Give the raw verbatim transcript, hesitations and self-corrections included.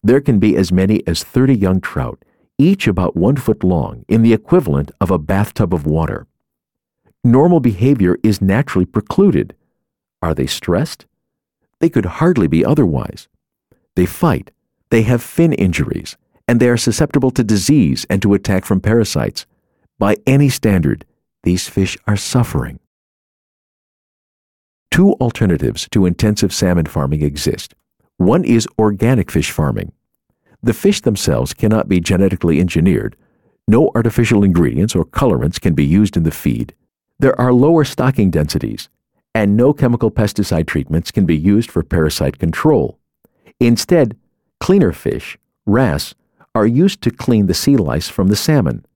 There can be as many as thirty young trout, each about one foot long, in the equivalent of a bathtub of water. Normal behavior is naturally precluded. Are they stressed? They could hardly be otherwise. They fight, they have fin injuries, and they are susceptible to disease and to attack from parasites. By any standard, these fish are suffering. Two alternatives to intensive salmon farming exist. One is organic fish farming. The fish themselves cannot be genetically engineered. No artificial ingredients or colorants can be used in the feed. There are lower stocking densities, and no chemical pesticide treatments can be used for parasite control. Instead, cleaner fish, wrasse, are used to clean the sea lice from the salmon.